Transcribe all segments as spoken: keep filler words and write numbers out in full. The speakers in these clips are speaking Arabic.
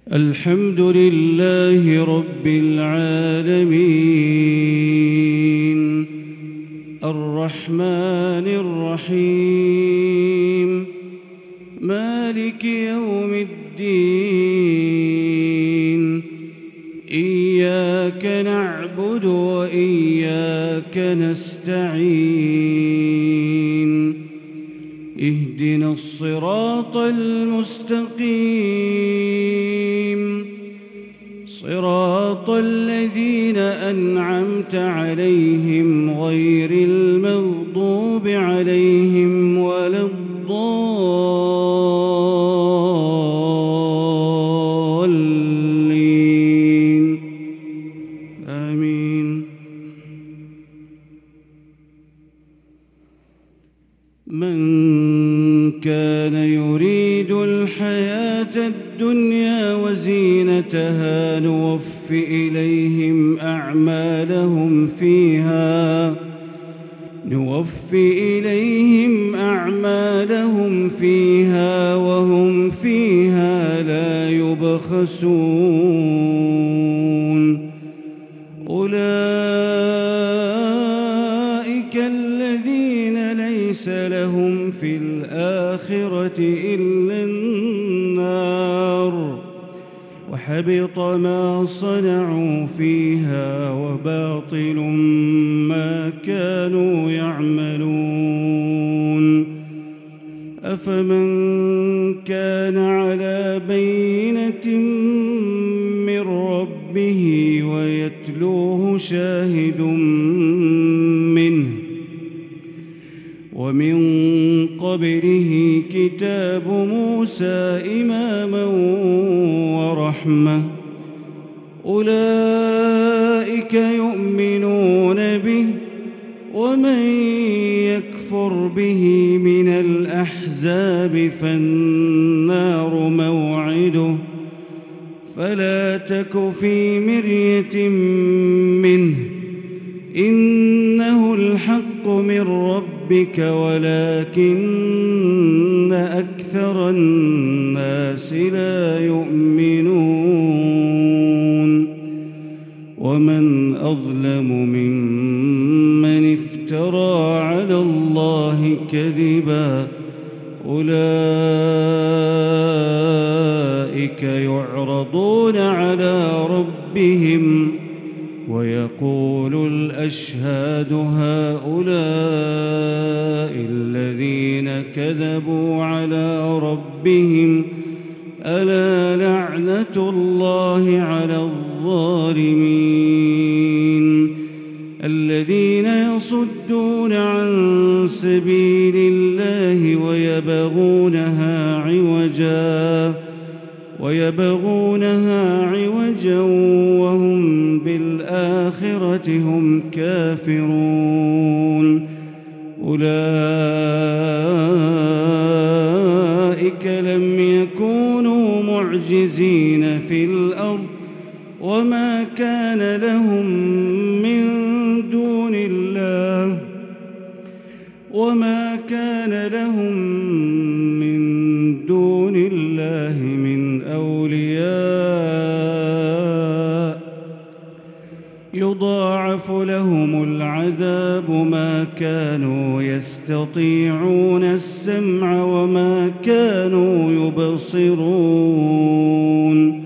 الحمد لله رب العالمين الرحمن الرحيم مالك يوم الدين إياك نعبد وإياك نستعين اهدنا الصراط المستقيم صراط الذين أنعمت عليهم غير المغضوب عليهم ولا الضالين آمين. من كان يريد الحياة الدنيا وزينتها نوف إليهم أعمالهم فيها نوف إليهم أعمالهم فيها وهم فيها لا يبخسون. أولئك الذين ليس لهم في الآخرة إلا النار وحبط ما صنعوا فيها وباطل ما كانوا يعملون. أفمن كان على بينة من ربه ويتلوه شاهد منه ومن قبله كتاب موسى إماما ورحمة أولئك يؤمنون به ومن يكفر به من الأحزاب فالنار موعده فلا تك في مرية منه إنه الحق من ربك ولكن أكثر الناس لا يؤمنون. ومن أظلم ممن افترى على الله كذبا أولئك يعرضون على ربهم ويقول الأشهاد هؤلاء الذين كذبوا على ربهم ألا لعنة الله على الظالمين الذين يصدون عن سبيل الله ويبغونها عوجا ويبغونها عوجا وهم بالآخرة هم كافرون. أولئك لم يكونوا معجزين في الأرض وما كان لهم من دون الله وما كان لهم من دون الله من أولياء يضاعف لهم العذاب ما كانوا يستطيعون السمع وما كانوا يبصرون.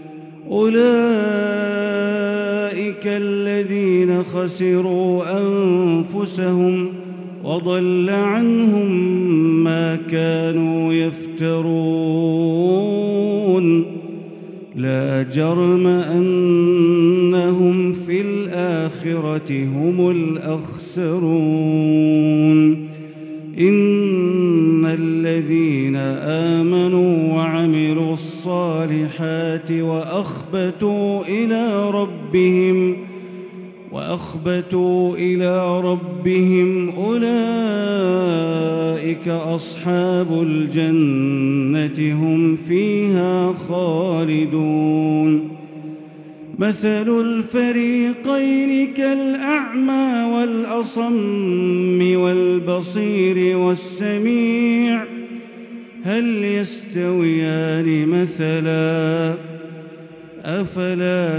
أولئك الذين خسروا أنفسهم وضل عنهم ما كانوا يفترون. لا جرم أنهم في الآخرة هم الأخسرون. إن الذين آمنوا وعملوا الصالحات وأخبتوا إلى ربهم وأخبتوا إلى ربهم أولئك أصحاب الجنة هم فيها خالدون. مثل الفريقين كالأعمى والأصم والبصير والسميع هل يستويان مثلا أفلا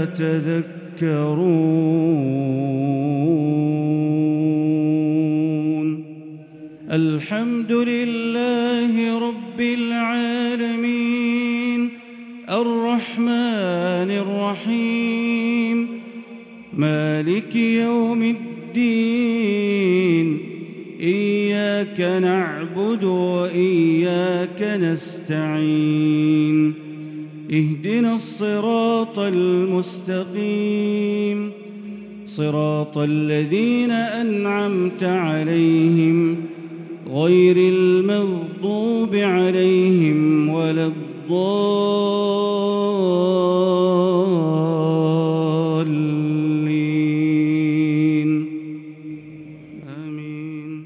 تذكرون الحمد لله رب العالمين الرحمن الرحيم مالك يوم الدين إياك نعبد وإياك نستعين اهدنا الصراط المستقيم صراط الذين أنعمت عليهم غير المغضوب عليهم ولا الضالين آمين.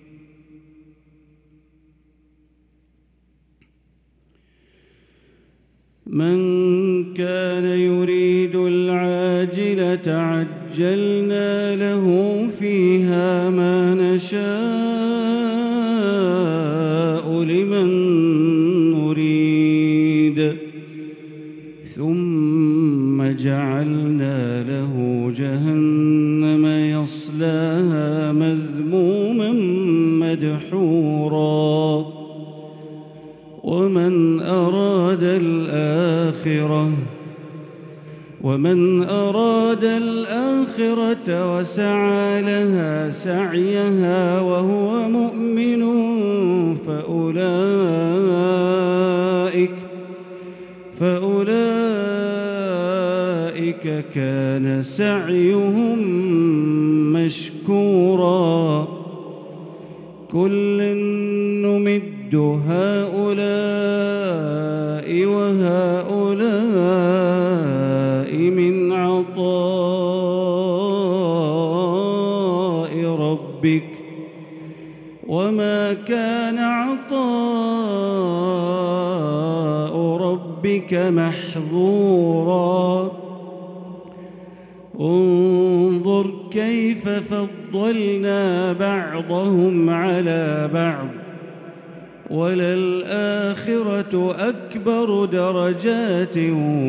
من كان يريد العاجلة عجلنا له فيها ما نشاء لمن نريد ثم جعلنا له جهنم يصلاها مذموما مدحورا ومن أراد الآخرة ومن أراد الآخرة وسعى لها سعيها وهو مؤمن فأولئك فأولئك كان سعيهم مشكورا كلا نمد هؤلاء وهؤلاء من عطاء ربك وما كان عطاء ربك محظورا انظر كيف فضلنا بعضهم على بعض وللآخرة أكبر درجات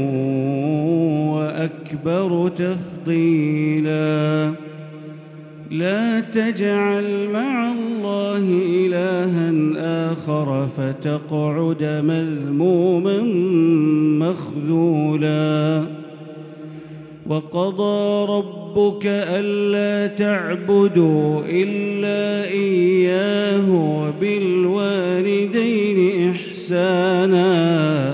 وأكبر تفضيلا لا تجعل مع الله إلها آخر فتقعد مذموما مخذولا وقضى ربك ألا تعبدوا إلا إياه وبالوالدين إحسانا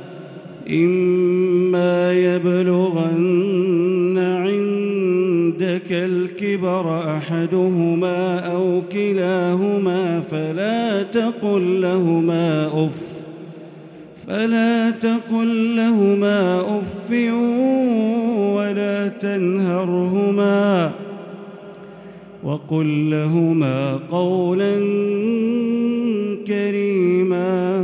إما يبلغن عندك الكبر أحدهما أو كلاهما فلا تقل لهما أف فلا تقل لهما أف ولا تنهرهما وقل لهما قولا كريما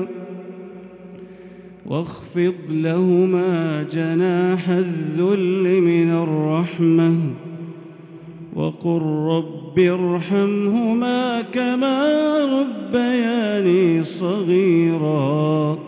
واخفض لهما جناح الذل من الرحمة وقل رب ارحمهما كما ربياني صغيرا